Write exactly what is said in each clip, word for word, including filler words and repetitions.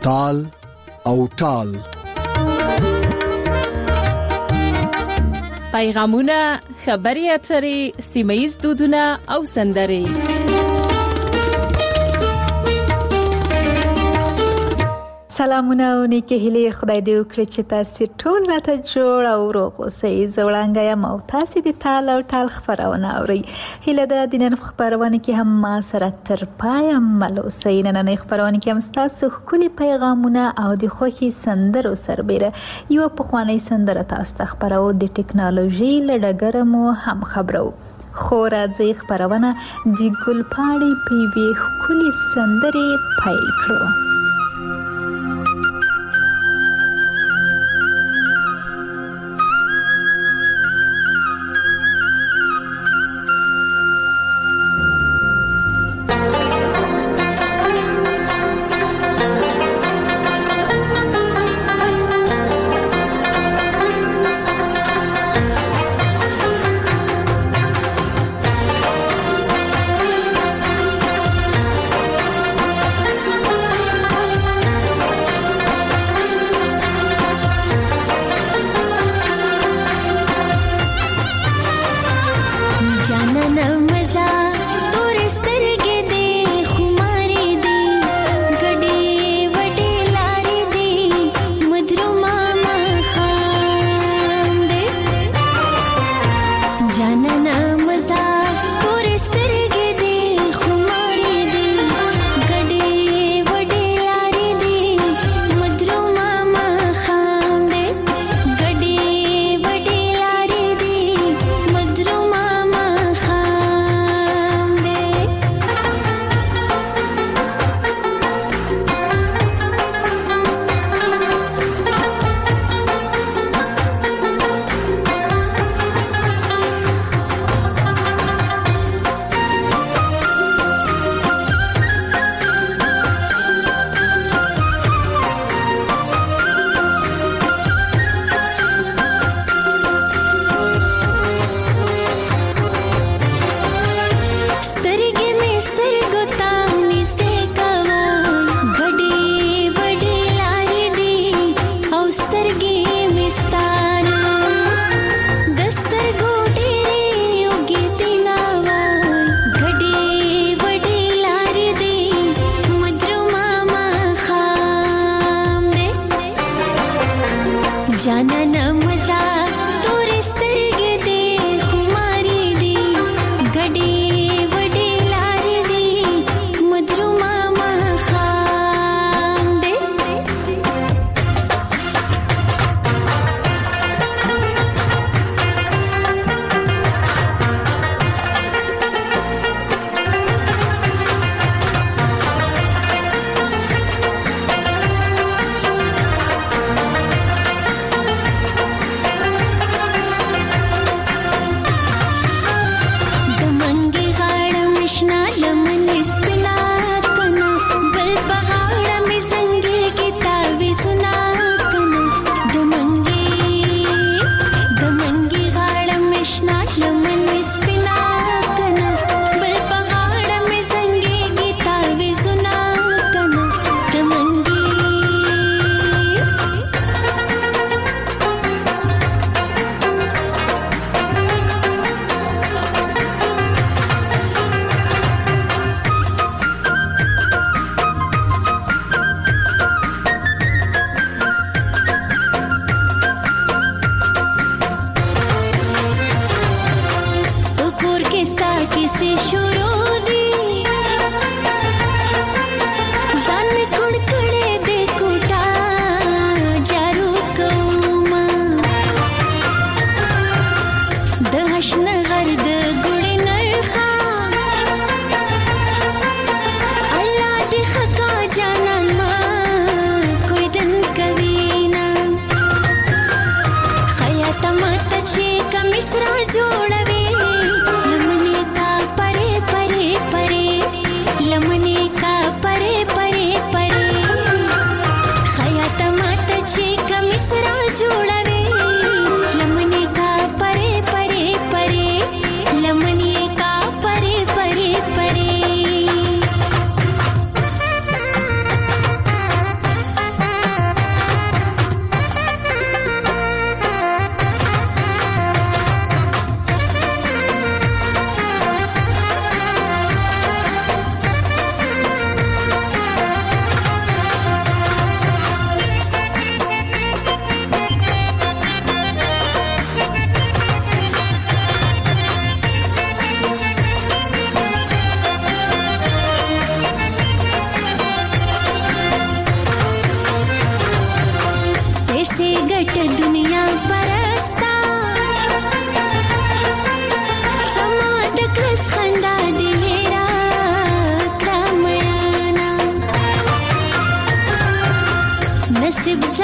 تال او ټال. پیغامونه، خبري اترې، سیمه‌ییز دودونه او سندرې. سلامونه او نیکه هیله خدای دې وکړي چې تاسو ټول راته جوړ او روغ اوسئ. زوړانګه یم او تاسو د تال او ټال خبرونه اورئ. هیله ده د نن خبرونه کې هم ما سره تر پایه مل اوسئ. نن خبرونه کې هم تاسو ښکلي پیغامونه او د خوښي سندرو سربېره یو پخوانی سندره تاسو ته خبرو. د ټکنالوژي له ډګره مو هم خبرو. خو راځي خبرونه د ګلپاڼې په وی ښکلي سندرې پیل کړو.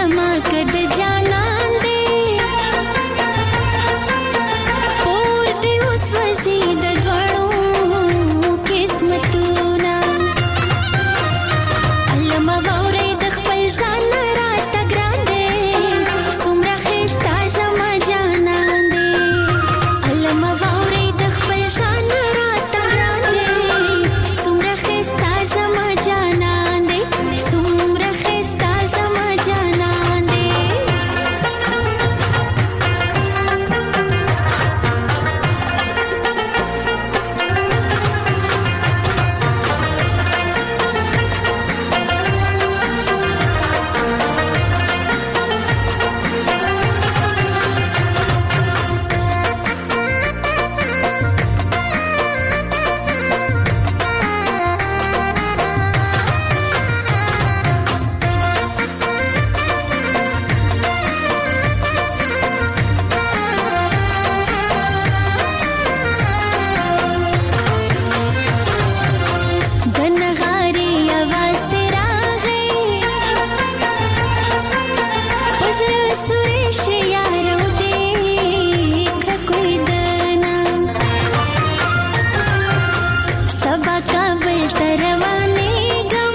زما کد جانان دې پور دې اوس وزي د دوړو قسمتونه علم ووري د خپل ځان راته ګران دې څومره ښایسته زما جانان دې علم ووري د خپل ځان راته ګران دې څومره ښایسته زما جانان دې څومره ښایسته زما جانان دې د نغارې اواز دې راغی په زړه سورې شي یارو دې کړه کوی دنا سبا کابل ته روانېږم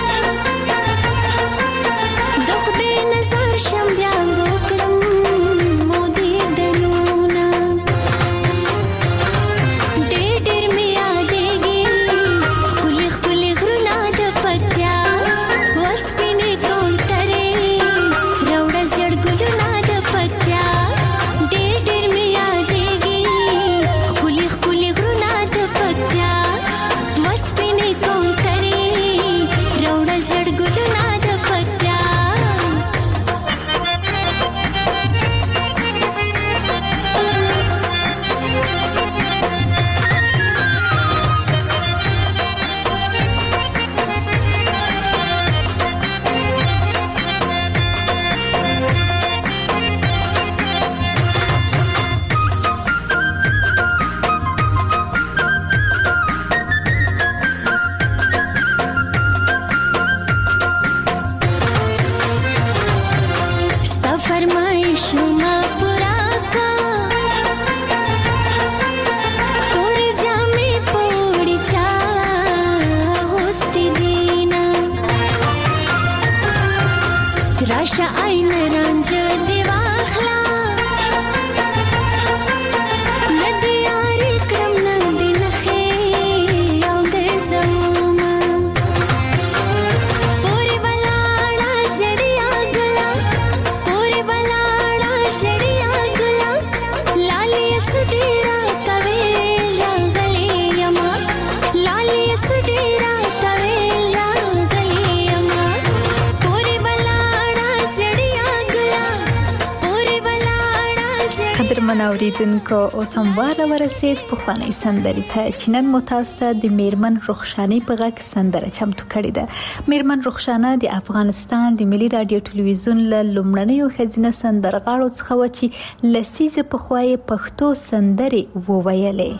د خدای نظر شم بیا وکړم مودې دنونه ډېر ډېر مې یادېږي ښکلي ښکلي غرونه د پکتیا وسپینې کوترې راوړه زیړ ګلونه د پکتیا ډېر ډېر مې یادېږي ښکلي ښکلي غرونه د پکتیا وسپینې کوترې راوړه زیړ ګلونه د پکتیا ستا فرمایشونه پوره کا تورې جامې په وړي چا اغوستې دینه راشه آینه رانجه دې واخله نه دې یاري کړم نه دې نښې او ګرځومه پورې ولاړه زړیا ګله پورې ولاړه زړیا ګله لالې اس دې راته ویل راغلې یما لالې اس دې راته ویل راغلې یما پورې ولاړه زړیا ګله پورې ولاړه زړیا قدرمن اوریدونکو اوس هم واره ورسید پخوانۍ سندرې ته چې نن مو تاسو ته د میرمن رخشانې په غږ سندره چمتو کړې ده. میرمن رخشانه د افغانستان د ملي رادیو ټلویزیون له لومړنیو ښځینه سندرغاړو څخه وه چې لسیزې پخوا یې پښتو سندرې وویلې.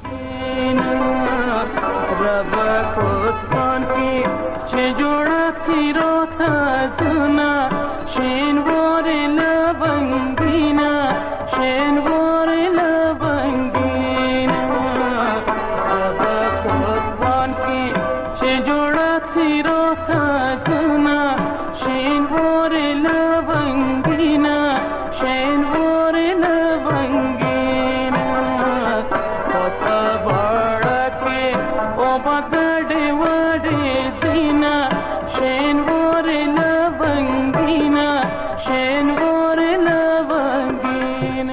رب کوتان کی چه جوڑا تیرو تازنا شینوار لبنگینا شینوار لبنگینا رب کوتان کی چه جوڑا تیرو تازنا شینوار لبنگینا شینوار لبنگینا خواستا باڑا کے او بدڑے وڑے زینا شینوار لبنگینا شینوار لبنگینا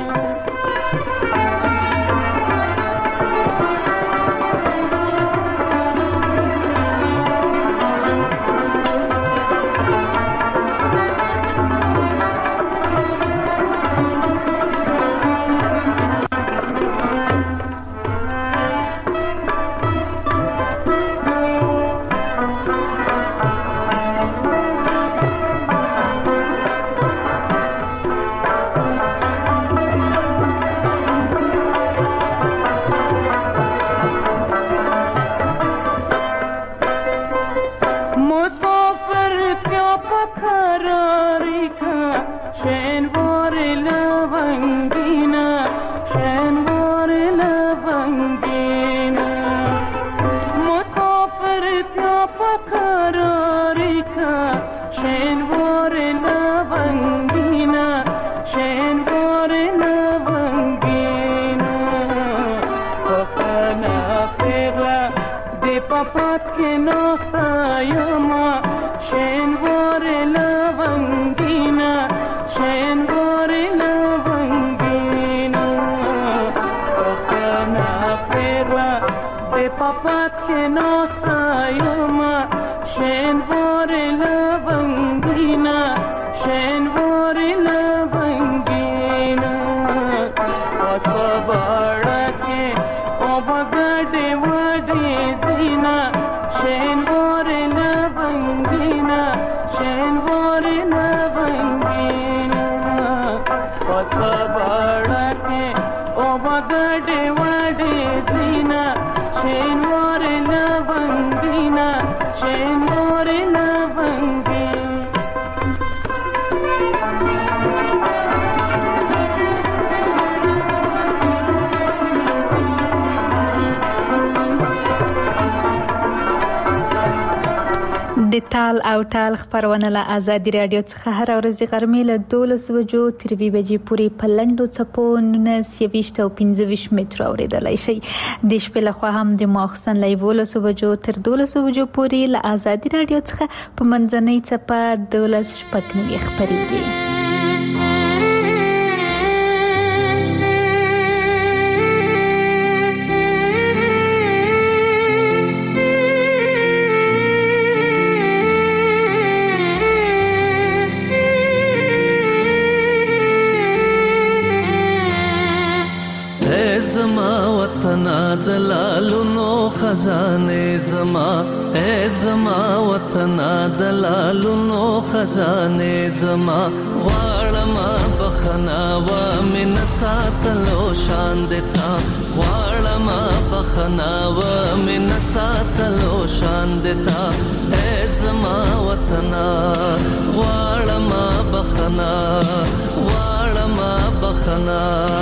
پا قراری که شنوار لونگینا شنوار لونگینا پخنا پیغا دی پاپات که ناستایما شنوار لونگینا شنوار لونگینا پخنا پیغا دی پاپات که ناستایما شنوار لونگینا شنوار لونگینا پسباڑا کے او بگڑے وڑے زینا شنوار لونگینا شنوار لونگینا پسباڑا کے او بگڑے وڑے زینا شنوار لونگینا شنوار لونگینا د تال او ټال خبرونه له آزادي رادیو څخه هر ورځ غرمې له دولس بجو تر وی بجې پورې په لنډو څپو نولس یویشت او پنځه ویشت متره اورېدلی شئ. د شپې لخوا هم د ماخوستن له یولسو بجو تر دولسو بجو پورې له آزادي رادیو څخه په منځنۍ څپه دولس شپږ نوي خپرېږي. زما وطنا دلالو نو خزانه زما اے زما وطنا دلالو نو خزانه زما غواړما بخنا و من ساتلو شان دتا غواړما بخنا و من ساتلو شان دتا اے زما وطنا غواړما بخنا غواړما بخنا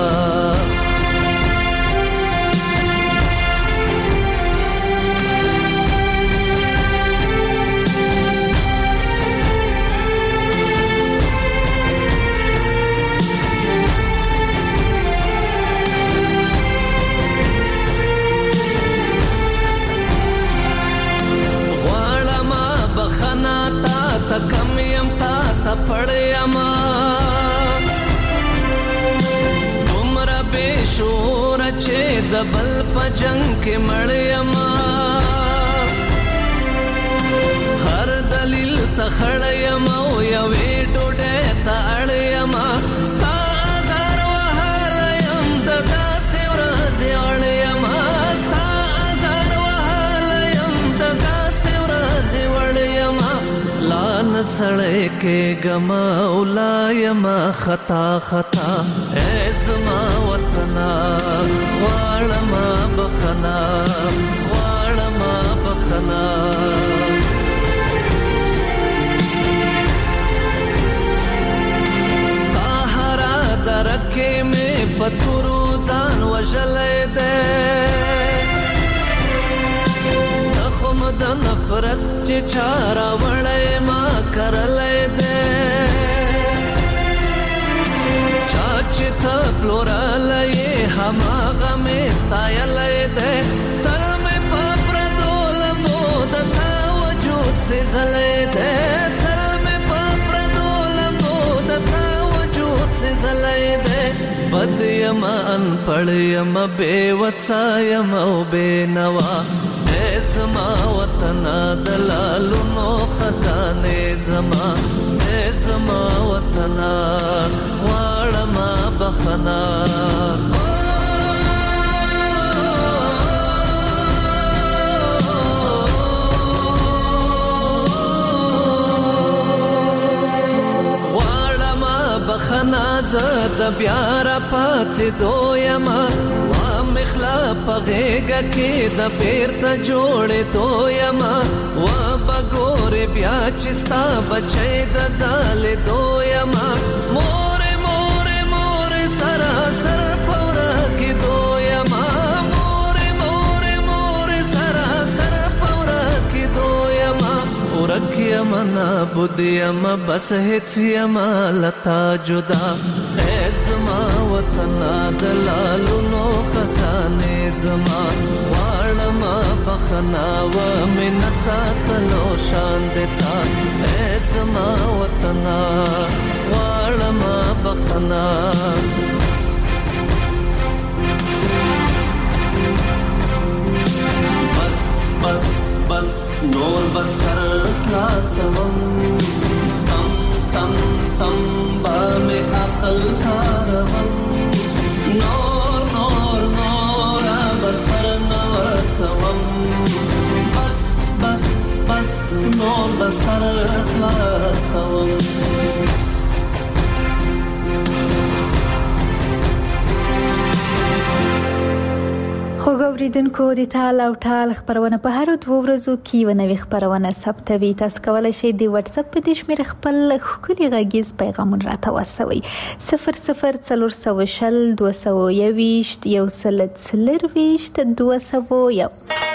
تا کم یم تا تا پڑیما دومره بے شعور چې د بل په جنگ کې مړیما هر دلیل ته خړیما او یوې ډوډۍ ته اړیما ستا زار وهایم د داسې ورځې اړیما ستا زار وهایم د داسې ورځې وړیما لان سړی کې غما اولایم خطا خطا اے زما وطنا غواړم بخنا غواړم بخنا ستا هرا درکې مې پتورو ځان وژلې ده د نفرت چې چارا وړې ما کرلې ده چا چې ته پلورلې هماغه مې ستایلې ده تل مې په پردول مو د تا وجود سېزلې ده تل مې په پردول مو د تا وجود سېزلې ده بد یم ان پړ یم بے وسا یم او بے نوا زما وطنا دلالو نو خزانه زما اے زما وطنا غواړم بخنا غواړم بخنا زد بیا را پاتې دویما مخلا پغېګه کې د بیرته جوړې دویما و بګورې بیا چې ستا بچی د ځالې دویما مورې مورې مورې سراسر په ورا کې دویما مورې مورې مورې سراسر په ورا کې دویما یما نابود یما بس هیڅ یما لتا جدا اے زما وطنا دلالو نو خزانه زما واړما بخنا و من ساتلو شان دتا اے زما وطنا واړما بخنا بس بس بس نور بسر خلاصوم سم سم سم با میں عقل کاروم نور نور نور بسر نور کوم بس بس بس نور بسر خلاصوم خو ګوریدونکو د تال او ټال خبرونه په هر دوه ورځو کې و نوې خبرونه ثبتوي. تاسو کولی شئ د واتس اپ په دې شمېر خپل ښکلي غږیز پیغامونه راته واستوئ صفر صفر څلور سوه شل دوه سوه یوویشت یو سل څلرویشت دوه سوه یو.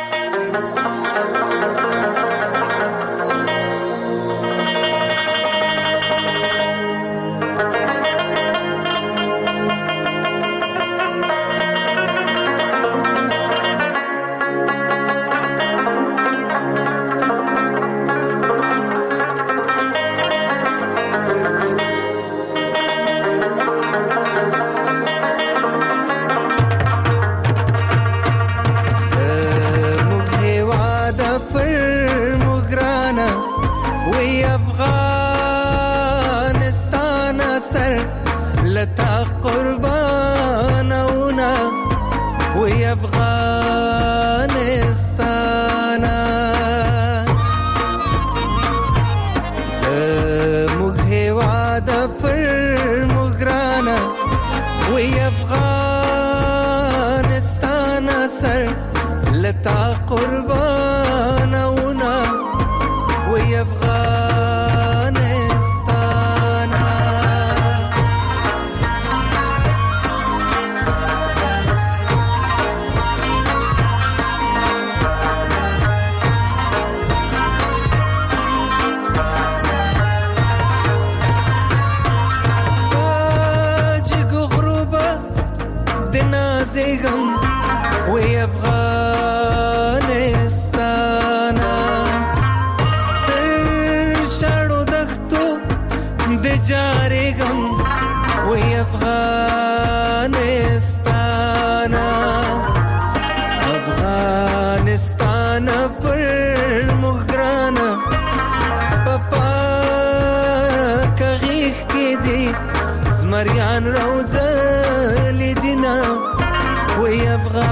زمریان روزه لیدینا وی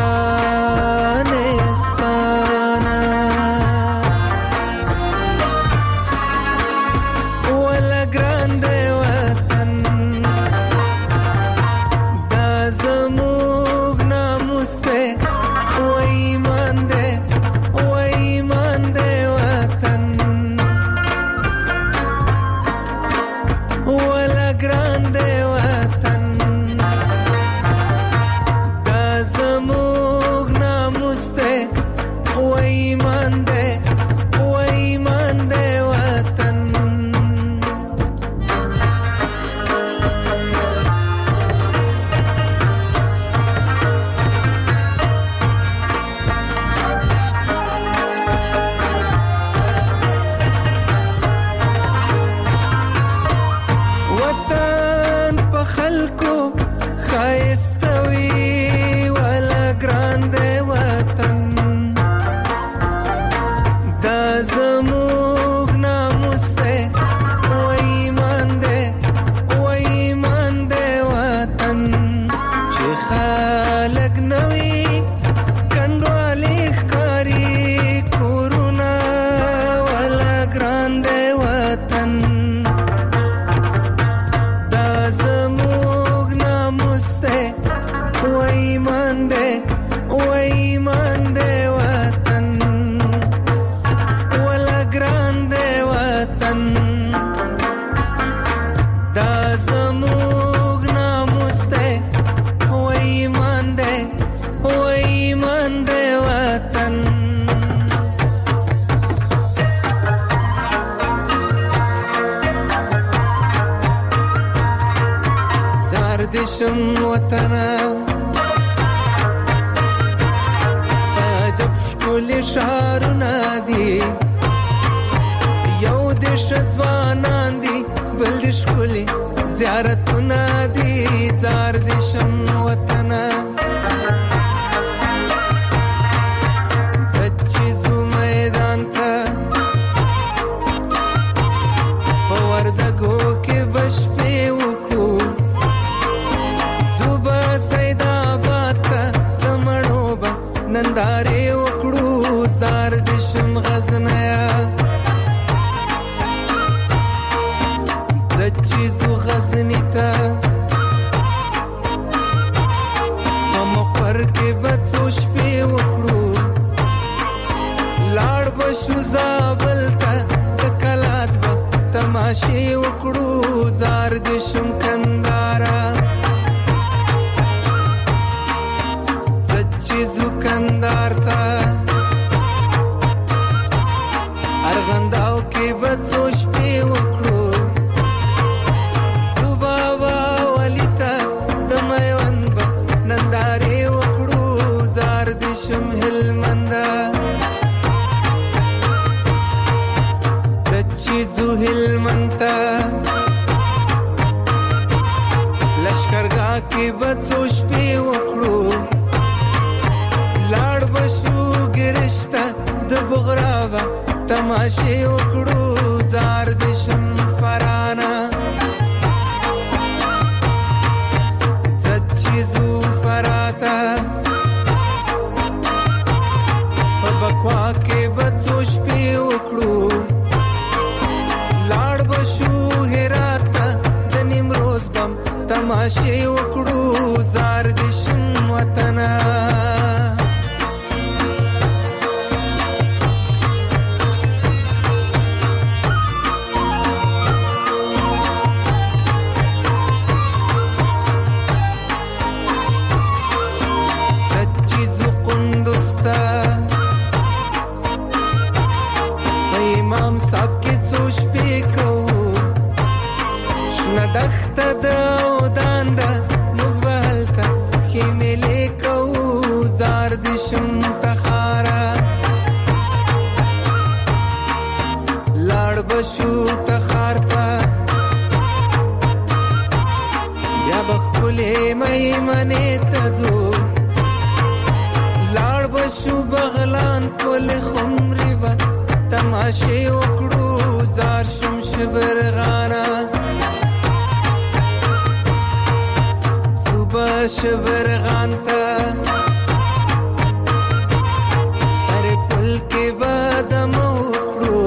افغانستانا ولا گرانده وطن دا زموگ ناموسته و ایمان ده و ایمان ده وطن ولا grande watan da zamug namus دشم وطنه ساجب شکل شارونه دي یو دش ځوانان دي بل د شکل زیارتونه دي زار دشم وطنه زچیزو میدان ته په وردګو کې بشپې وکړو زوبه سیدآباد ته د مړو به نندارې وکړو زار دشم غزنیه زچیزو غزنی ته په مقر کې به څو شپې وکړو لاړ به شو زابل ته د کلات به تماشې وکړو زار دشم کندهاره زچیزو کندهار ته ارغنداو کې به څو شپې وکړو زوبابا ولی ته د میوند به نندارې وکړو زار دشم هلمنده زچیزو هلمند ته لشکرګاه کې به څو شپې وکړو لاړ به شو ګرشت ته د بغرا به تماشې وکړو زار دشم فرانه زچیزو فراته په بکوا کې به څو شپې وکړو لاړ به شو هرات ته د نیمروز بم تماشې وکړو زار دشم وطنه دخته د اودان ده موږ به هلته خیمې کوو زار دشم تخاره لاړ به شو تخار ته بیا به ښکلې میمنې ته ځو لاړ به شو بغلان پل خمرې به تماشې وکړو زار شم شبرغانه شبرغان ته سر پل کې بادم وکړو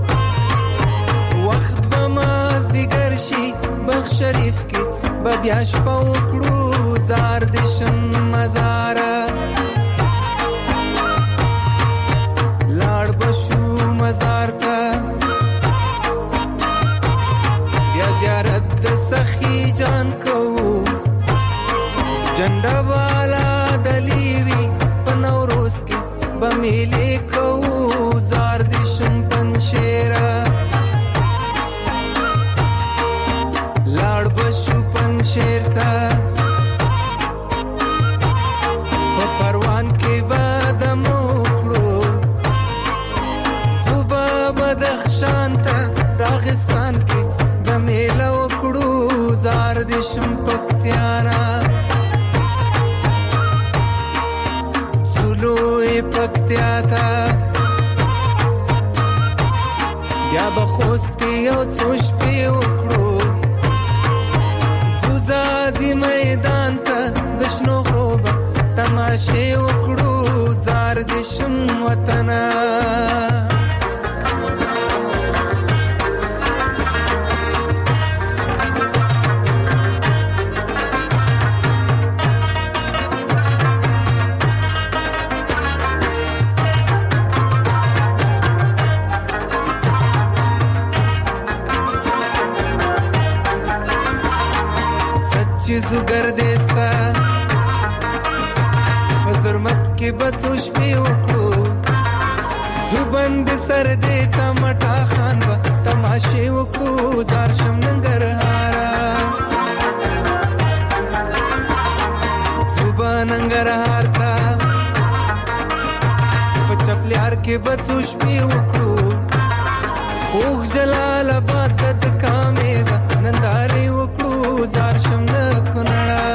وخت به مازدیګر شي بخ شریف کې به بیا شپه وکړو زار دشم مزاره لاړ به شو مزار ته بیا زیارت د سخي جان کوو جنډه والا دلیوی په نوروز کې به میلې کوو زار دشم پنشیره لاړ به شو پنشیر ته په پروان کې به دم وکړو ځو به بدخشان ته راغستان کې به میله وکړو زار دشم پکتیانا پکتیا تا بیا به خوست کې یو څو شپې وکړو ځوځي میدان ته د شنو غرو به تماشې وکړو زار دشم وطنه چیزو گردستا فزرمت کې بچو شپې وکړو زوبند سر دې تمټا خان با تماشې وکړو زار شم ننګرهارا کې بچو شپې وکړو خوږ جلال آباد د کامې نندارې وکړو زار شم د کونړه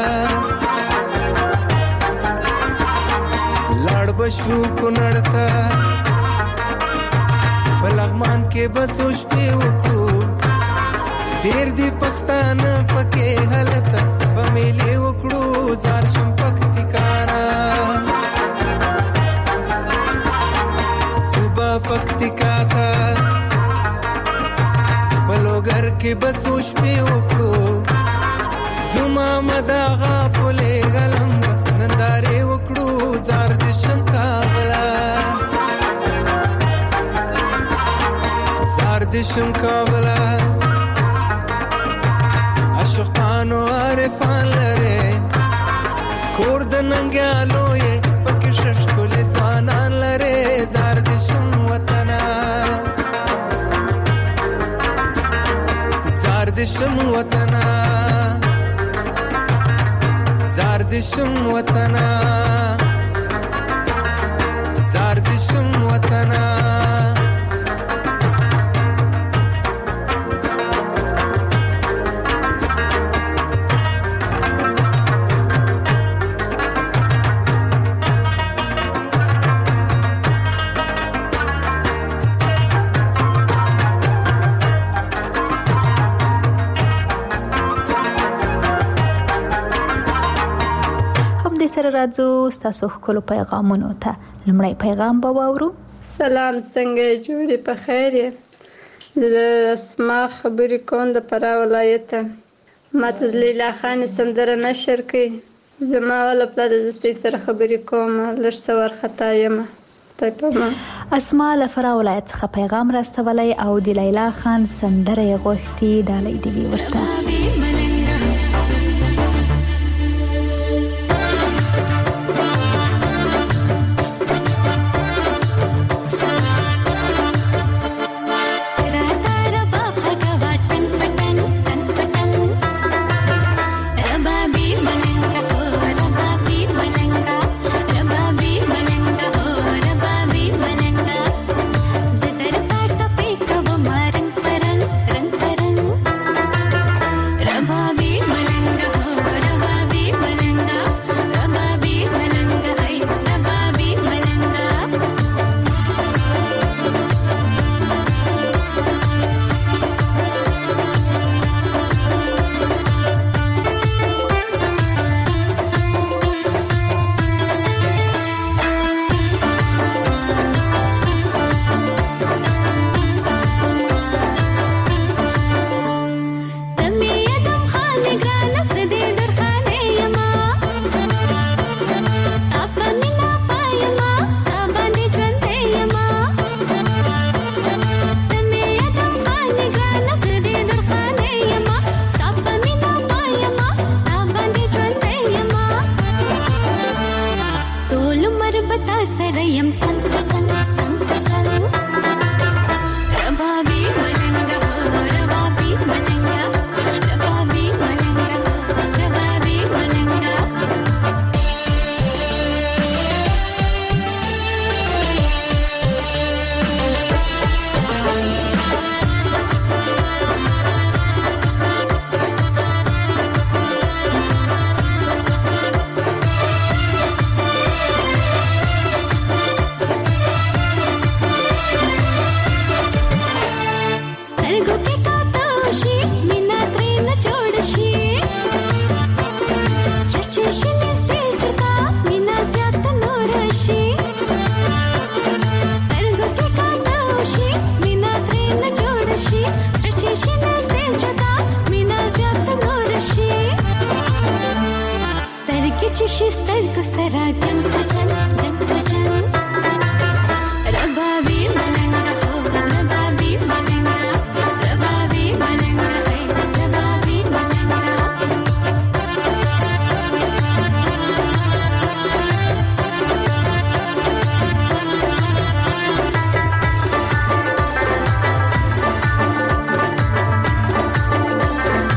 لاړ بشو کونړ ته په لغمان کې بچو شپې وکړو ډېر دی پښتانه پکې هلته په میلې وکړو زار شم پکتیکانا صوبه پکتیکا ته په لوګر کې بچو شپې وکړو زما مداغه پولې غلم نندارې وکړو زار دې شم کابلا زار دې شم کابلا عاشقانو عارفان لره کور د ننګیالو یې پکې ششکولې ځوانان لره زار دې شم وطنا زار دې شم وطنا زار دې شم وطنا زار دې شم وطنا سره راځو تاسو خپل پیغامونو ته لمړی پیغام به واورو سلام څنګه جوړې په خیر د اسما خبرې کوم د فرا ولایت ماته لیلا خان سندره نشر کړي زما ول په د دستي سره خبرې کوم لږ څور خطا یم ته اسما له فرا ولایت څخه پیغام راستولای او د لیلا خان سندره غوښتي ډالۍ دی ورته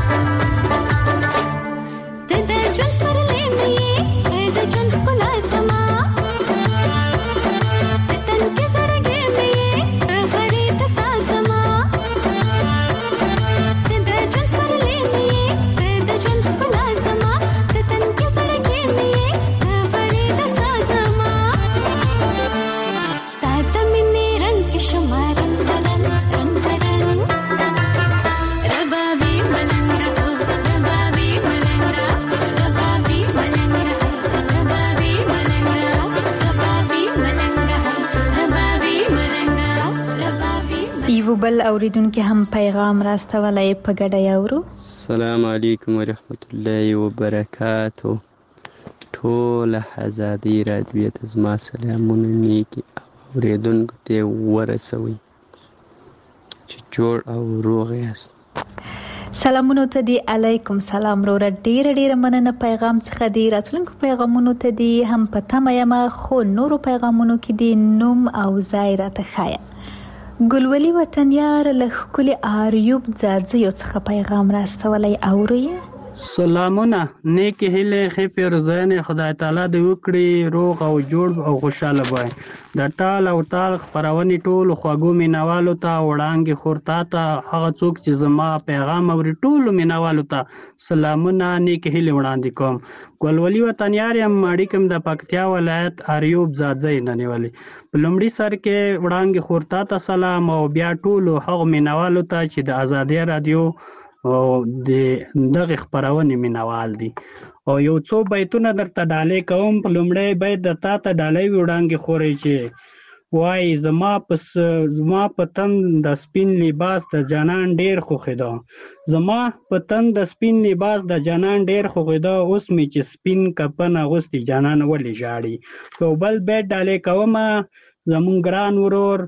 Some یو بل اوریدونکو هم پیغام راستولای په ګډه یاورو. السلام علیکم ورحمت الله وبرکاتو. ټول آزادی رادیو ته زما سلامونه نیکی اوریدونکو ته ورسوي چې جوړ او روغ یاست. سلامونو ته دی علیکم سلام رو را ډیر ډیر مننه پیغام څخه دی. راتلونکو پیغامونو ته دی هم په تمه یم، خو نورو پیغامونو کې دی نوم او ځای راته ښایه. ګلولي وطنیار له ښکلي آریوب ځاځیو څخه پیغام راستولی اورئ. سلامونه، نیکې هیلې ښې پیرزوینې خدای تعالی دې وکړي روغ او جوړ او خوشحاله وای. د ټال او ټال خپرونې ټولو خوږو مینوالو ته، وړانګې خور تا ته، هغه څوک چې زما پیغام اوري ټولو مینوالو ته سلامونه نیکې هیلې وړاندې کوم. ګلولي وطنیار یم، اړیکه م د پکتیا ولایت آریوب ځاځی نه نیولې. په لومړي سر کې وړانګې خور تا ته سلام، او بیا ټولو هغو مینوالو ته چې د ازادي رادیو او د دغه خپرونې مینوال دي. او یو څو بیتونه درته ډالۍ کوم. په لومړی بیت د تا ته ډالۍ وي وړانګې خورې چې وایي زما په زما په تن د سپین لباس د جانان ډېر خوښېده، زما په تن د سپین لباس د جانان ډېر خوښېده، اوس مې چې سپین کفن اغوستي جانان ولې ژاړي. یو بل بیت ډالۍ کومه زمونږ ګران ورور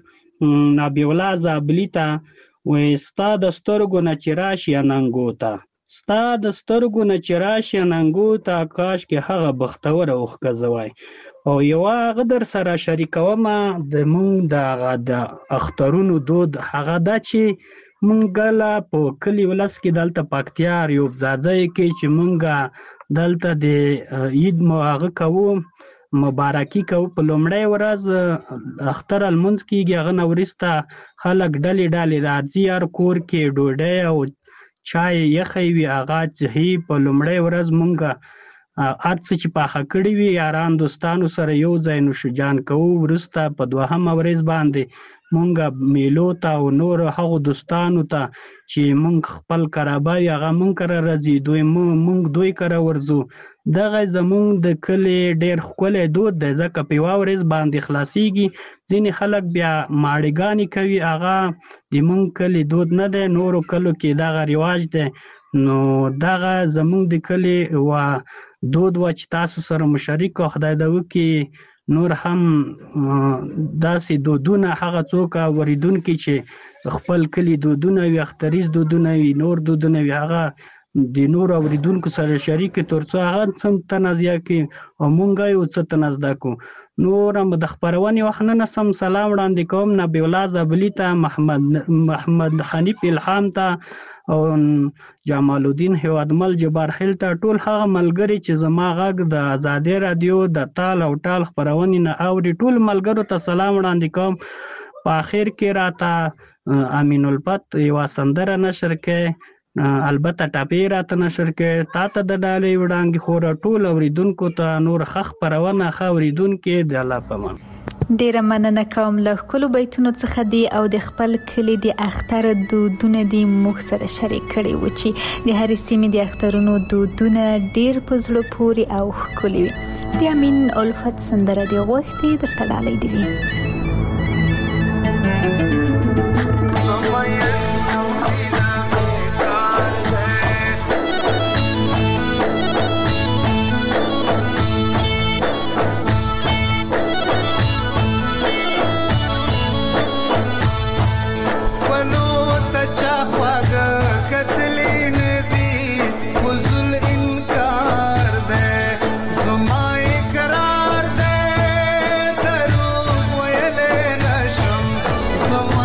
نبی الله زابلي ته، وی ستا د سترګو نه چې راشي اننګو ته، ستا د سترګو نه چې راشي اننګو ته، کاش کې هغه بختوره اوښکه وای. او یوه هغه در سره شریکومه د مونږ د د اخترونو دود، هغه دا چې مونږ ګله په کلي ولس کې دلته پکتیا آریوب ځاځی کې چې مونږ دلته د عید مو هغه کوو، مبارکي کوو. په لومړی ورځ اختر لمونځ کېږي، هغه نه وروسته خلک ډلې ډلې راځي، هر کور کې ډوډۍ او چای یخی وي هغه څښي. په لومړی ورځ مونږ هر څه چې پاخه کړي وي یاران دوستانو سره یو ځای نوشجان کوو. وروسته په دوهمه ورځ باندې مونږ میلو ته او نور هغو دوستانو ته چې مونږ خپل کرابه وي هغه مونږ کره راځي، دوی مونږ دوی کره ورځو. دغه زمونږ د کلي ډېر ښکلی دود دی، ځکه په یوه ورځ باندې خلاصیږي. ځینې خلک بیا ماړېګانې کوي، هغه د مونږ کلي دود نه دی، نورو کلو کې دغه رواج دی. نو دغه زمونږ د کلي و دود و چې تاسو سره مشارک او خدای دې وکړي نور هم داسې دودونه هغه څوک اوریدونکي چې خپل کلي دودونه وي، اختریز دودونه وي، نور دودونه وي، هغه د نور اوریدونکو سره شریک تر څو هغه څه تنازیه کړي او مونږ یو څه تناز دا کو. نور هم د خپرونې وخت نه سم سلام وړاندې کوم نبی الله زابلي ته، محمد محمد حنیف الهام ته، او جمال الدین هیوادمل جبار خیل ته، ټول هغه ملګري چې زما غږ د ازادي رادیو د ټال او ټال خپرونې نه اوري، ټول ملګرو ته سلام وړاندې کوم. په آخر کې راته امین الفت یوه سندره نشر کړې، البته ټاپې راته نشر کړې. تا ته د ډالۍ وړانګې خوره ټول اوریدونکو ته نور ښه خپرونه ښه اوریدونکي د الله په امان. ډیره مننه کوم له ښکلو بیتونو څخه دی او د خپل کلي د اختر دودونه دی موږ سره شریک کړي وو چې د هرې سیمې د اخترونو دودونه ډیر په زړه پورې او ښکلي وي. د امین الفت سندره دی غوښتې درته ډالۍ دی وي. Someone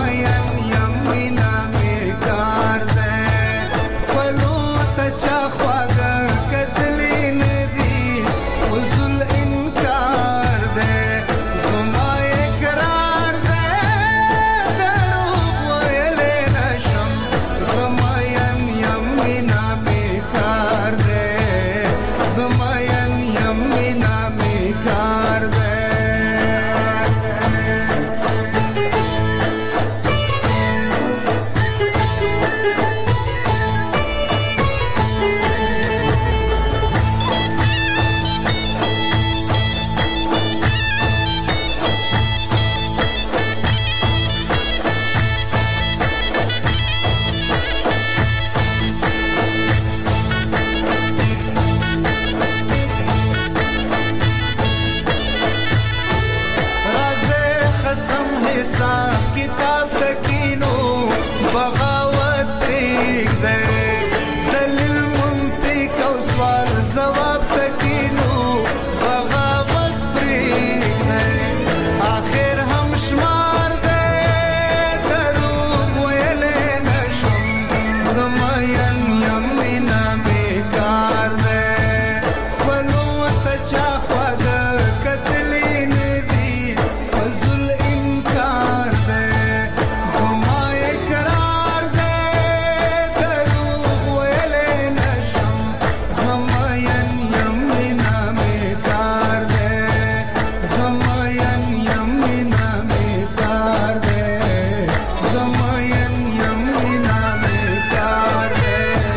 بغاوت پرېږدئ دلیل منطق او سوال ځواب تکینو بغاوت پرېږدئ آخر هم شمار دی دروغ ویلی نشم زمین یم مینا مې کار دی بلو ته چا خواږه کتلې نه دي فضل انکار دی زما اقرار دی دروغ ویلی نشم زمین یم مینا مې کار دی زمین یم مینا مې کار دی زمین یم مینا مې کار دی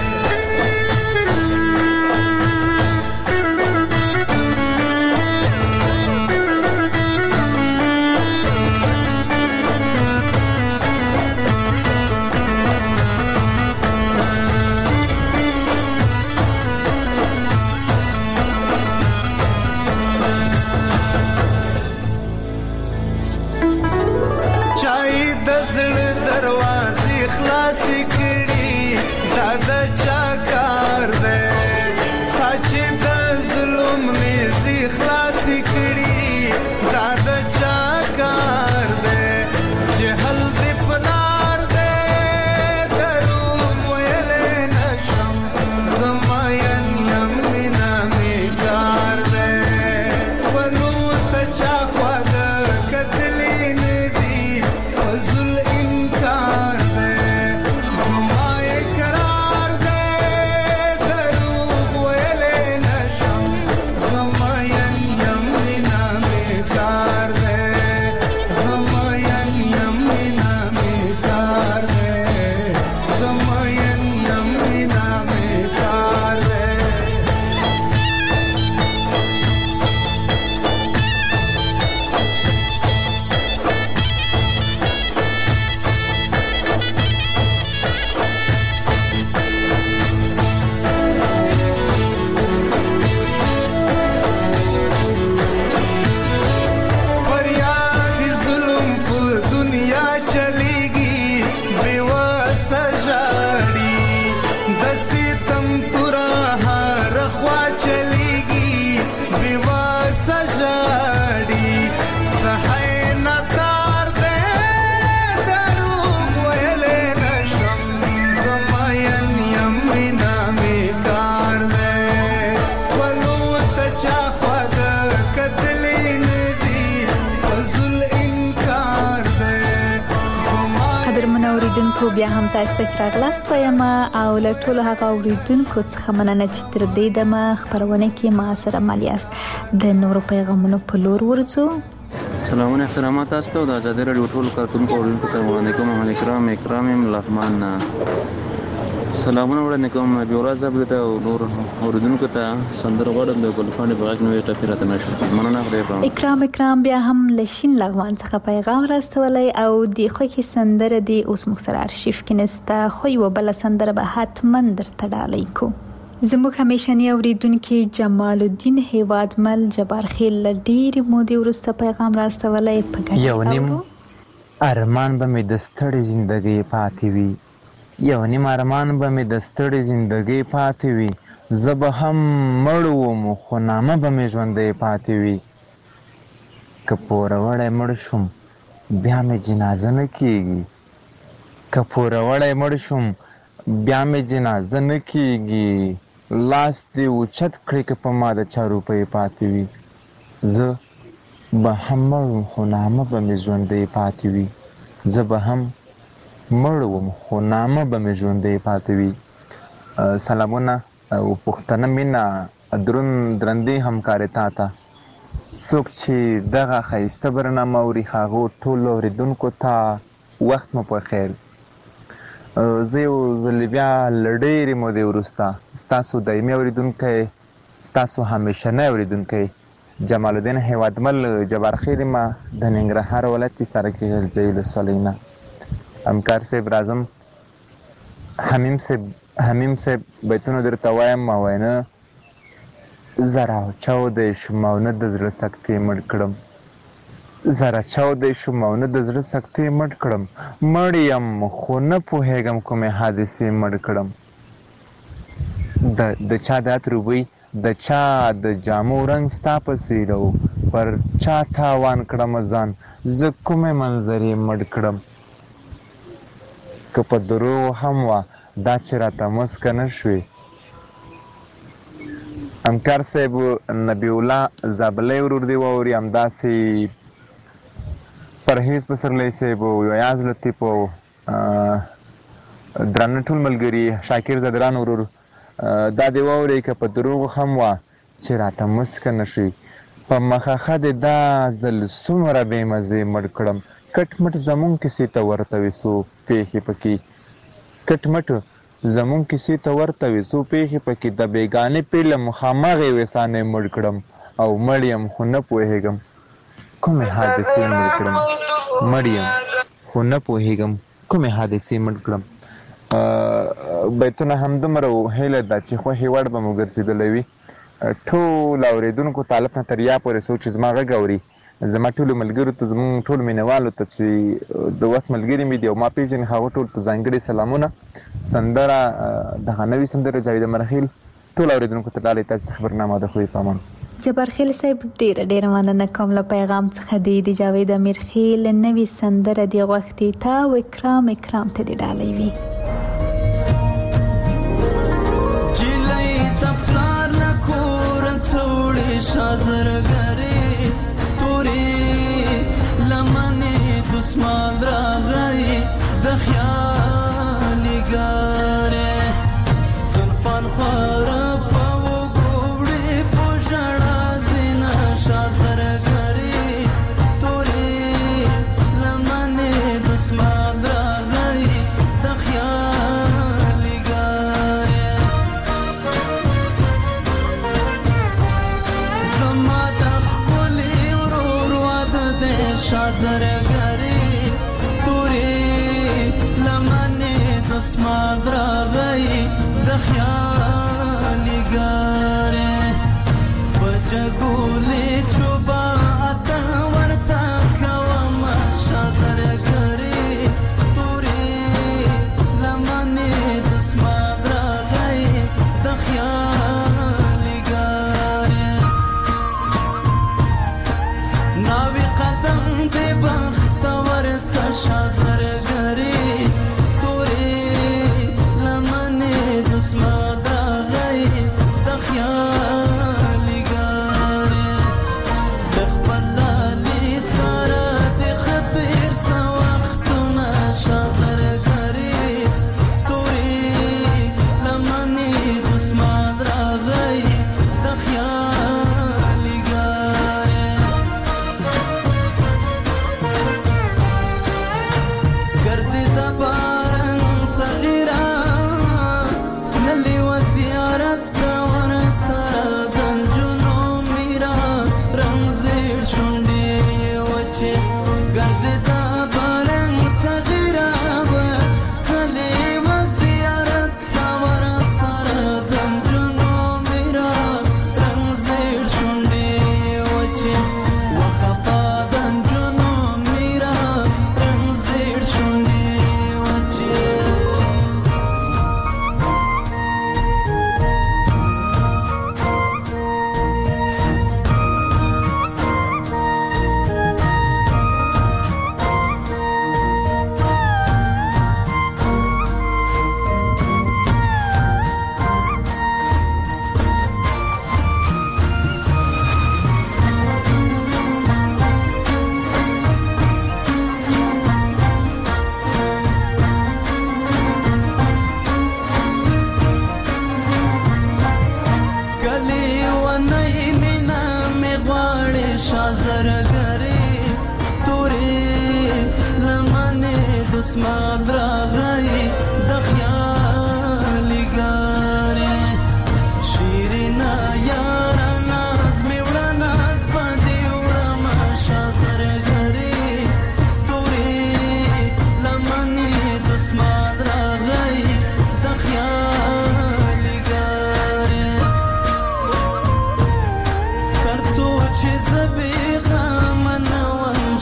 چای د زړه دروازې خلاصې کړي دا د چا کار دی تا چې د ظلم نیزې خلاصې کړي دا د چا کار دی جهل دې په لار دی دروغ ویلی نشم زمین یم مینا مې کار دی بلو ته چا خواږه کتلې نه دي فضل انکار دی زما اقرار دی دروغ ویلی نشم زمین یم مینا مې کار دی زمین یم مینا مې کار دی زمین یم مینا مې کار دی فریاد ظلم په دنیا چلیږي بې وسه ژاړي د ستم توره هره خوا چلیږي بې وسه ژاړي څه نتار دی دروغ ویلی نشم زمین یم مینا مې کار دی بلو ته چا خواږه کتلې نه دي فضل انکار دی زما قدرمن اوریدونکو بیا هم تاسو ته راغلاست وایم او له ټولو هغه اوریدونکو څخه مننه چې تر دې دمه خپرونه کې ما سره مل یاست د نورو پیغامونو په لور ورځو. سلامونه احترامات تاسو ته د ازادي رادیو ټولو کارکونکو اوریدونکو ته وړاندې کوم محمد اکرام اکرام الرحمن سلامونه وړاندې کوم بیا ورځ ته او نور اوریدونکو ته سندره غواړم د ګلخانې په غږ نوې ټاپي راته نشو مننه خدای په اکرام اکرام بیا هم لشین لغمان څخه پیغام راستولی او دی خوږی سندره دی اوس موږ سره ارشیف کې نسته خو یو بل سندره به حتما درته ډالۍ کو. زموږ همیشنی اوریدونکي جمال الدین هیوادمل جبار خیل ډېرې مودې وروسته پیغام راستولی په ګډه یو نیم ارمان به مې د ستړې زندګۍ پاتې وي یو نیم ارمان به مې د ستړې زندګۍ پاتې وي زه به هم مړ وم خو نامه به مې ژوندۍ پاتې وي که پوروړی مړ شوم بیا مې جنازه نه کیږي که پوروړی مړ شوم بیا مې جنازه نه کیږي لاس دې اوچت کړې که په ما د چا روپۍ پاتې وي زه به هم مړ وم خو نامه به مې ژوندۍ پاتې وي زه به هم مړ وم خو نامه به مې ژوندۍ پاتې وي. سلامونه او پښتنه مینه دروند درندې همکارې تا ته څوک چې دغه ښایسته برنامه اوري هغو ټولو اورېدونکو ته وخت مو په خیر. زه یو ځل بیا له ډېرې مودې وروسته ستاسو دایمي اورېدونکی ستاسو همیشنی اورېدونکی جمال الدین هیوادمل جبار خیل ما د ننګرهار ولایت سرکې غلجۍ ولسوالۍ نه همکار صاحب راځم حمیم صاحب حمیم صاحب بیتونه درته وایم ما وینه زه راوچاودی شوم او نه د زړه سکتې مړ کړم زره چاودی شوم او نه د زړه سختې مړ کړم مړ یم خو نه پوهېږم کومې حادثې مړ کړم د د چا د عطرو بوی د چا د جامو رنګ ستا په څېر و پر چا تاوان کړمه ځان زه کومې منظرې مړ کړم که په دروغو هم وه دا چې راته مسکه نه شوې همکار صاحب نبی الله زابلی ورور دی واوري همداسې پرهیز پسرلی صاحب او یاز لطیف او درانه ټول ملګري شاکر زدران ورور دا دې واورئ که په دروغو هم وه چې راته مسکه نه شي په مخه دې دا ځل څومره بې مزې مړ کړم کټ مټ زمونږ کیسې ته ورته وې څو پېښې پکې کټ مټ زمونږ کیسې ته ورته وې څو پېښې پکې د بېګانې پیلم هماغې ویسانې مړ کړم او مړ یم خو نه پوهېږم کومې حادثې مړ کړم مړ یم خو نه پوهېږم کومې حادثې مړ کړم بیتونه همدومره هیله ده چې خوښې وړ به مو ګرځېدلی وي ټول اورېدونکو طالب نه تر یا پورې څوک چې زما غږ اوري زما ټولو ملګرو ته زموږ ټول مینوالو ته چې د وخت ملګري مې دي او ما پېژني هغه ټول ته ځانګړي سلامونه سندره دغه نوې سندره جاوید مرخیل ټول اورېدونکو ته ډالۍ تاسو ته خبرنامه د خوی په امان جبارخیل صاحب ډیره ډیره مننه کوم له پیغام څخه دی د جاوید امیرخیل نوې سندره دی غوښتي تا او اکرام اکرام ته دی ډالۍ وي شازرګری تورې لمنې دسمان راغی د خیال ګاره زلفان خور په وګړې پوجړا زینا شازرګری تورې لمنې دسمان راغی د خیال ګاره شازرګری تورې لمنې دسمان راغی د خیال ګاره په جګولې چوبا اته ورته کوم شازرګری تورې لمنې دسمان راغی د خیال ګاره ناوی قدم دې بختور شازرګری تورې لمنې دسمان راغی د خیال ګاره د خپل لالي سره د خطر څه وختونه شازرګری تورې لمنې دسمان راغی د خیال ګاره ګرځي د باران تغیرا نلی و زیارت ور سره د جنو میرا رنگ زیر شونډې وچې ګرځي د باران تغیرا نلی و زیارت ور سره د جنو میرا رنگ زیر شونډې وچې وخفا د جنو میرا رنگ زیر شونډې وچې کلی ونی مینا می غواړي شازرګری تورې لمنې دسمان راغی د خیال ګاره شیرینا یار ناز می وړه ناز باندې وړم شازرګری تورې لمنې دسمان راغی د خیال ګاره تر څو چې زبې غم نه وم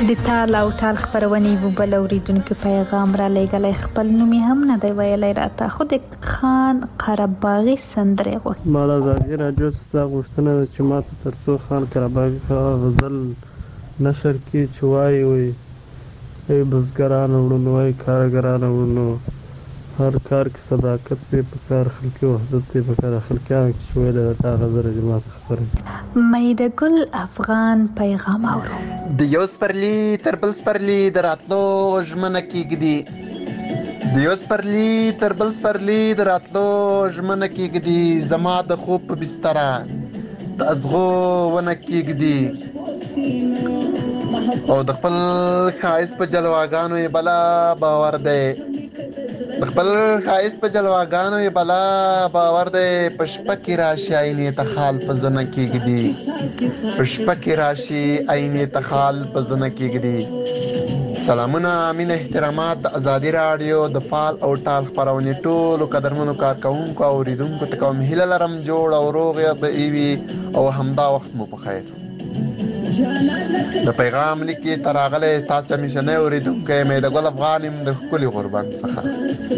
د تال او ټال خبرونې یو بل اوریدونکو پیغام را لېږلی، خپل نوم یې هم نه دی ویلی راته، خو د خان قرهباغي سندرې غوښتي. ما د ازادي راډیو څخه غوښتنه ده چې ما ته تر څو خان قرهباغي غزل نشر کړي چې وایي وایي ای بزګرانو وړونو، ای کارګرانو وړونو، هر کار کې صداقت دی پکار، خلقي وحدت دی پکار. خلقیانو کې چې ویلی ده دا غزله چې ما ته خبره میده ګل افغان پیغام اورو. د یو سپرلی تر بل سپرلی د راتلو ژمنه کېږدي، د یو سپرلی تر بل سپرلی د راتلو ژمنه کېږدي، زما د خوب په بستره د ازغو ونه کېږدي، او د خپل ښایست په جلواګانو یې بلا باور دی، د خپل ښایست په جلواګانو یې بلا باور دی، په شپه کې راشي عینې ته خال په زنه کېږدي، په شپه کې راشي عینې ته خال په زنه کېږدي. سلامونه، مینه، احترامات د ازادي راډیو د فال او ټال خپرونې ټولو قدرمنو کارکوونکو او اوریدونکو ته کوم هیله لرم جوړ او روغ به وي او همدا وخت مو په خیر. د پیغام لیکي تر راغلی تاسو همیشنی اورېدونکی میده ګل افغان یم د ښکلي غوربند څخه.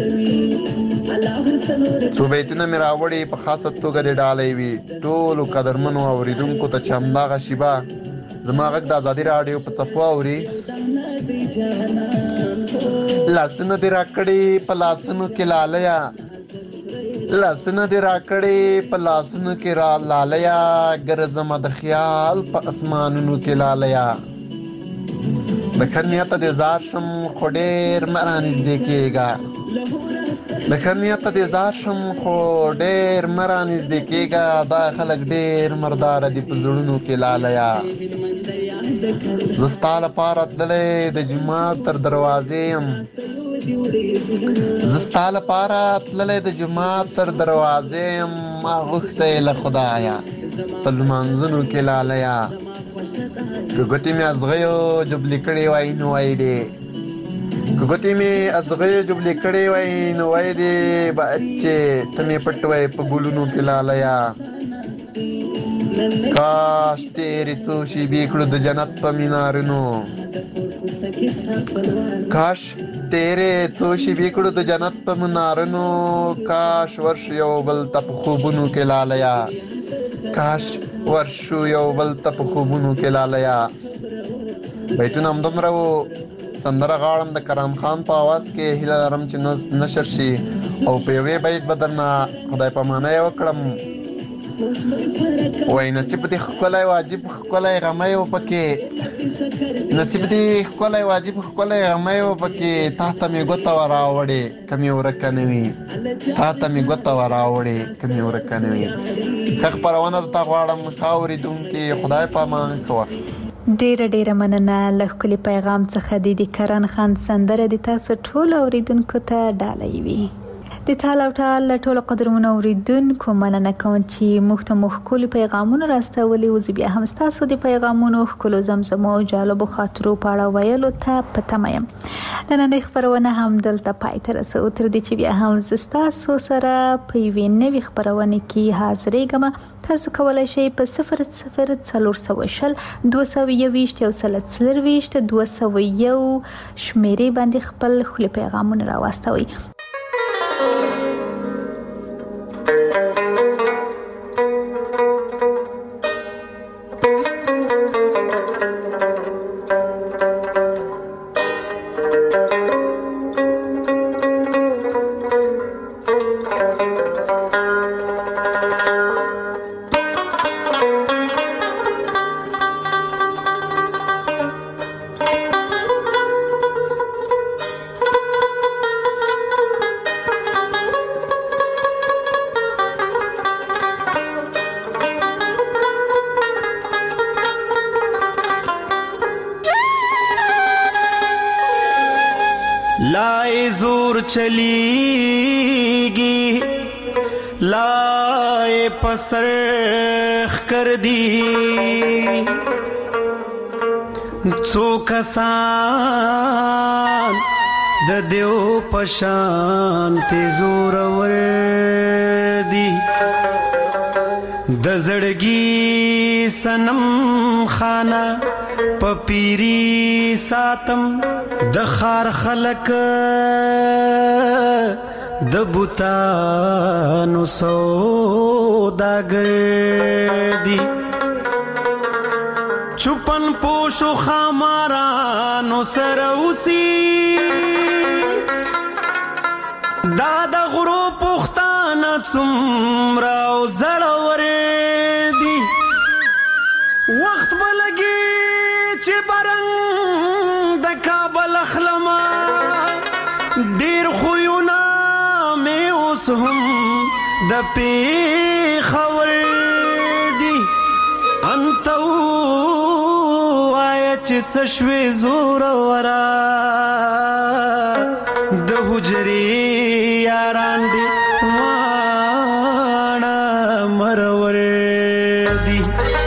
څو بیتونه مې راوړي په خاصه توګه د ډالۍ وي ټولو قدرمنو اورېدونکو ته چې همدغه شیبه زما غږ د ازادي راډیو په څپو اوري. لاسونه دې راکړي په لاسونو کې لالیا، لاسونه دې راکړي په لاسونو کې را لالیا، ګرځمه د خیال په اسمانونو کې لالیا. د ښه نیته دې زار شم خو ډېر مه رانږدې کېږه، د ښه نیته دې زار شم خو ډېر مه رانږدې کېږه، دا خلک ډېر مرداره دي په زړونو کې لالیا. زه ستا لپاره تللی د جومات تر دروازې یم، زه ستا لپاره تللی د جومات تر دروازې یم، ما غوښتی له خدایه په لمانځونو کې لالیا. که ګوتې مې ازغیو جبلې کړې وای نو وای دی، که ګوتې مې ازغیو جبلې کړې وای نو وای دی، باید چې ته مې پټ وای په ګلونو کې لالیا. کاش تیرې څو شیبې کړو د جنت په مینارونو، کاش تیرې څو شیبې کړو د جنت په منارونو، کاش ورشو یو بل ته په خوبونو کې لالیا، کاش ورشو یو بل ته په خوبونو کې لالیا. بیتونه همدومره وو. سندره غاړم د کرام خان په آواز کې، هیله لرم چې نشر شي او په یوې بیت به درنه خدای پامانه یې وکړم. وای نصیب دې ښکلی واجب ښکلی غمی و پکې، نصیب دې ښکلی واجب ښکلی غمی و پکې، تا ته مې ګوته وراوړې که مې ورکه نه وي، تا ته مې ګوته وراوړې که مې ورکه نه وي. ښه خپرونه درته غواړم ښه اورېدونکي، خدای پامان ښه وخت. ډیره ډیره مننه له ښکلي پیغام څخه. د د کرن خان سندره د تاسو ټولو اوریدونکو ته ډالۍ وي. د تال او ټال له ټولو قدرمنو اوریدونکو مننه کوم چې موږ ته مو ښکلي پیغامونه راستولي وو. زه بیا هم ستاسو د پیغامونو ښکلو زمزمو او جالبو خاطرو په اړه ویلو ته په تمه یم. نننۍ خپرونه هم دلته پای ته رسوو، تر دې چې بیا هم زه ستاسو سره په یوې نوې خپرونې کې حاضرېږم. تاسو کولی شئ په صفر صفر څلور سوه شل دوه سوه یوویشت یو سل څلرویشت دوه سوه یو شمېرې باندې خپل ښکلي پیغامونه راواستوئ. لائے زور چلیگی لائے پسرخ کر دی څو کسان د دیو پشان ته زور ور دی د زړګي سنم خانه پپیری ساتم د خار خلک د بوتانو سوداګر دی چوپن پوشو خامارانو سره اوسي دا د غرو پختانه څومره او زړور دي وخت به لګي چې برنګ د کابل اخلمه ډېر خویونه مې اوس هم د پېښور دي انته ووایه چې څه شوې زورورا د حجرې یاران دي واړه مرور دي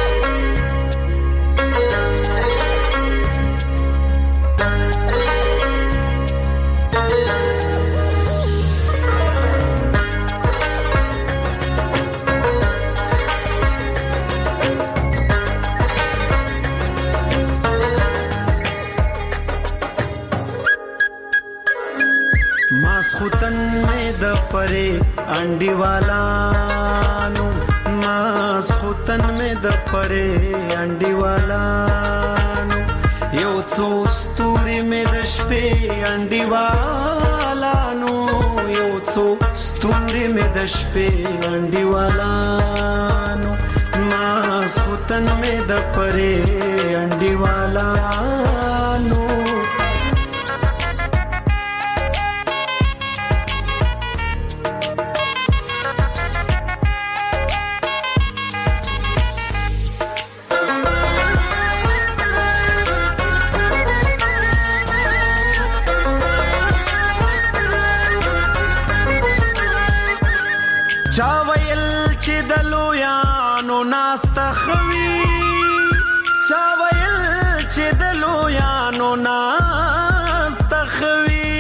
परे अंडी वालानो मास खुतन में द परे अंडी वालानो यो څو ستوري में د شپې अंडी वालानो यो څو ستوري में د شپې अंडी वालानो मास खुतन में द परे अंडी वालानो چاویل چې د لویانو ناسته خوي چاویل چې د لویانو ناسته خوي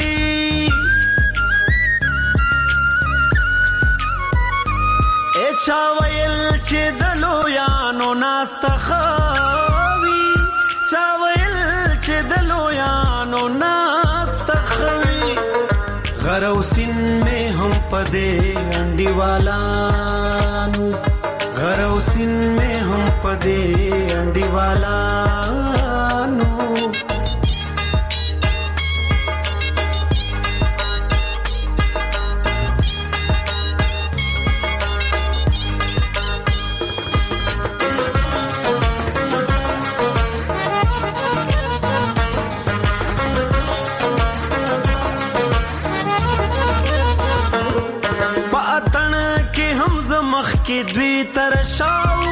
ای چاویل چې د لویانو ناسته خوي چاویل چې د لویانو ناسته خوي غروسین میں ہم پدے انڈی والانو غروسین میں ہم پدے انڈی والانو کې دوی ترشاو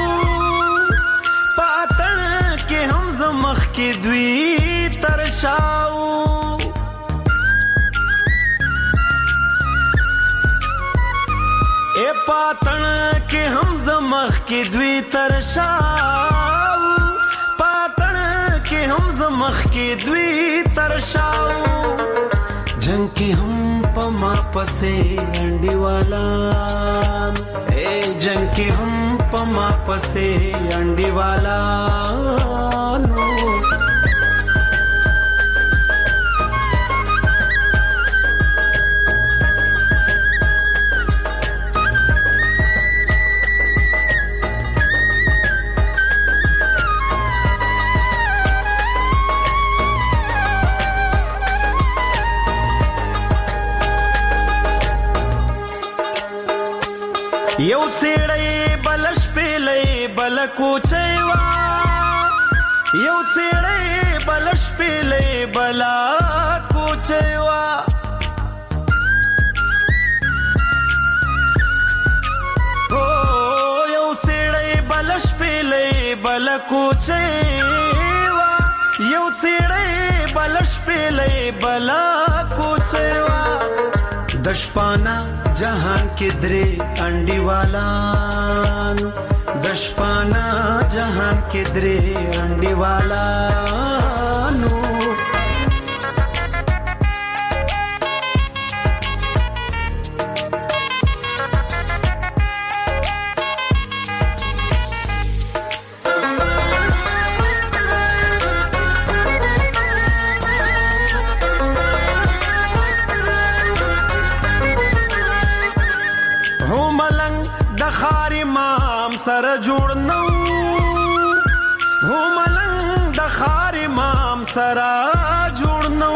پاتن کې هم زمخ کې دوی ترشاو اے پاتن کې هم زمخ کې دوی ترشاو پاتن کې هم زمخ کې دوی ترشاو جنگ کې هم پما پسې انډي والا اے جنگ کې هم پما پسې انډي والا نو یو څېړې بلش پیلې بل کوچېوا یو څېړې بلش پیلې بل کوچېوا او یو څېړې بلش پیلې بل کوچېوا یو څېړې بلش پیلې بل کوچېوا دشپانا जहां किधरे अंडी वाला दशपाना जहां किधरे अंडी वाला नो سره جوړ نو هو ملنګ د خار امام سره جوړ نو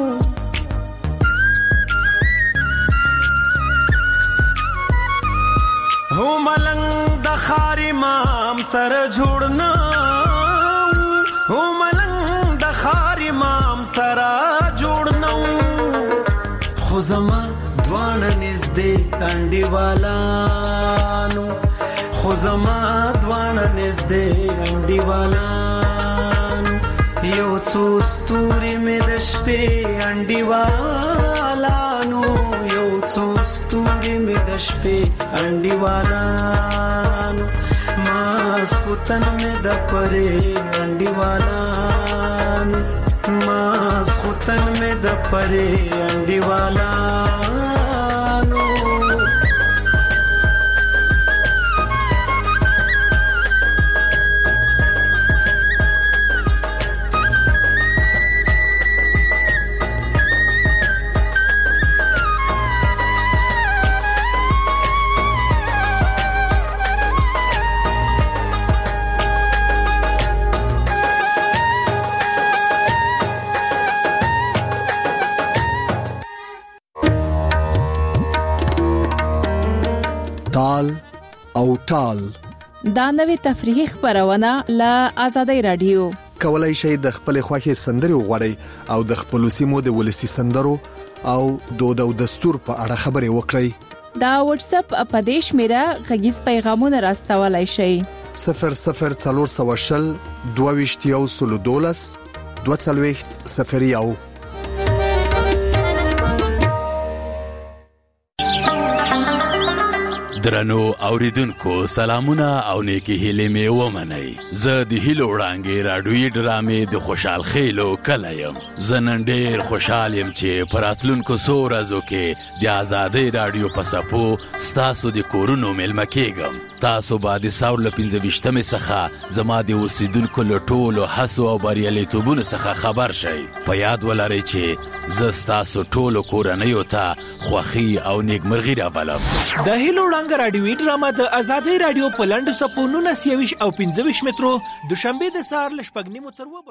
هو ملنګ د خار امام سره جوړ نو هو ملنګ د خار امام سره جوړ نو خو زما دوانه نږدې انډیوالانو خو زما دوانه نږدې انډیوالانو یو څو ستوري مې د شپې انډیوالانو یو څو ستوري مې د شپې انډیوالانو ماسخوتن مې د پرې انډیوالانو ماسخوتن مې د پرې انډیوالانو تال او ټال دا نوې تفریحي خبرونه له آزادۍ رادیو کولای شئ د خپل خوښي سندري وغوړئ او د خپل سیمو د ولسی سندرو او دود او دستور په اړه خبري وکړئ. دا واتس اپ اپدیش میرا غږیز پیغامونه راستولای شئ صفر صفر څلور سو شل دوه ویشتیو سلو دولس دوه څلوېښت صفر یو. درنو اوریدونکو سلامونه او نیکی هیلې مې ومنئ. زه د هیلو وړانګې راډیوي ډرامې د خوشحال خیلو کله یم. زه نن ډېر خوشحال یم چې په راتلونکو څو ورځو کې د آزادۍ راډیو په څپو ستاسو د کورونو میلمه کېږم. تاسو به د ساور له پنځه ویشتمې څخه زما د اوسیدونکو له ټولو هڅو او بریالیتوبونو څخه خبر شئ. په یاد ولرئ چې زه ستاسو ټولو کورنیو ته خوښي او نیکمرغي راولم. د هیلو وړانګه راډیوي ډرامه د آزادۍ راډیو په لنډو څپو نولس یویشت او پنځه ویشت مترو دوشنبه د سهار له شپږ نیمو تر